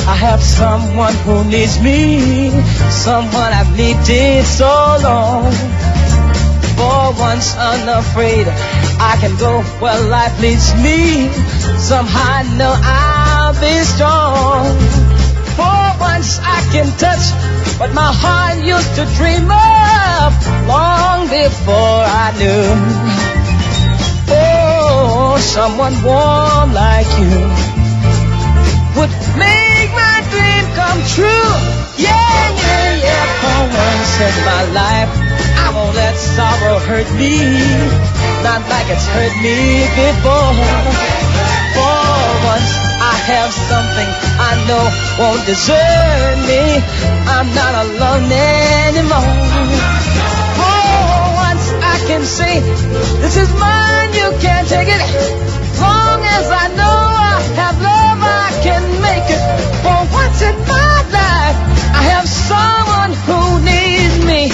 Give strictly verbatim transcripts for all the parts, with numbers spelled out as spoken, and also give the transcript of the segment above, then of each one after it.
I have someone who needs me, someone I've needed so long. For once unafraid, I can go where life leads me. Somehow I know I'll be strong. For once I can touch what my heart used to dream of long before I knew. Oh, someone warm like you would make my dream come true. Yeah, yeah, yeah. For once in my life, I won't let sorrow hurt me, not like it's hurt me before. For once I have something I know won't desert me. I'm not alone anymore. For once I can say, this is mine, you can't take it. Long as I know I have love, I can make it. For once in my life, I have someone who needs me.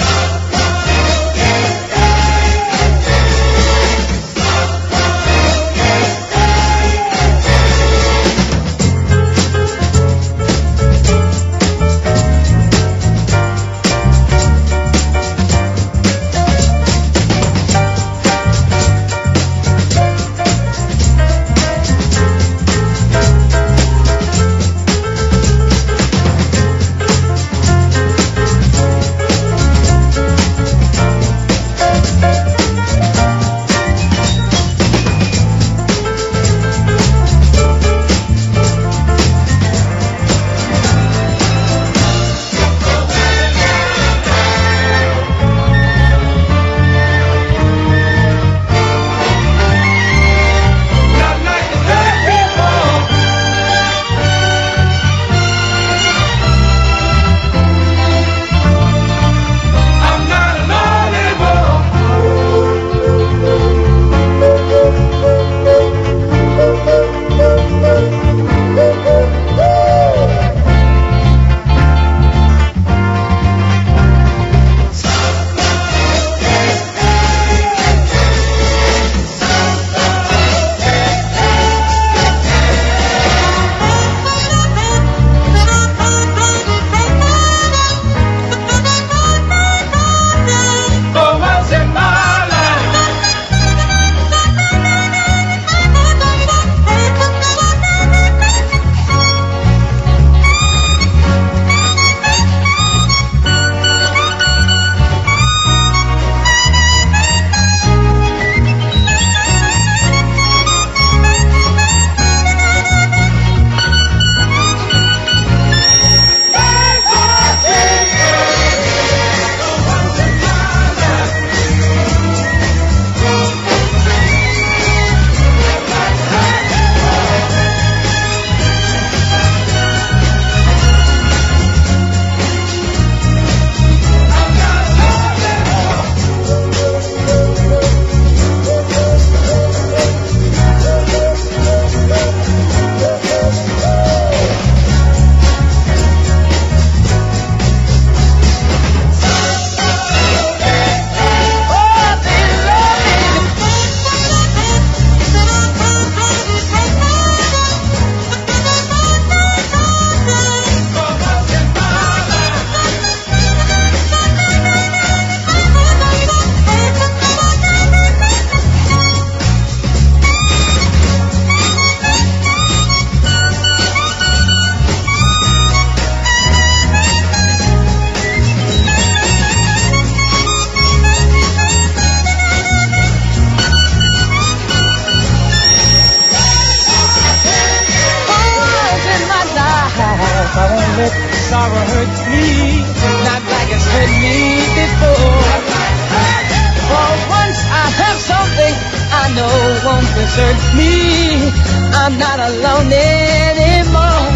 Desert me, I'm not alone anymore.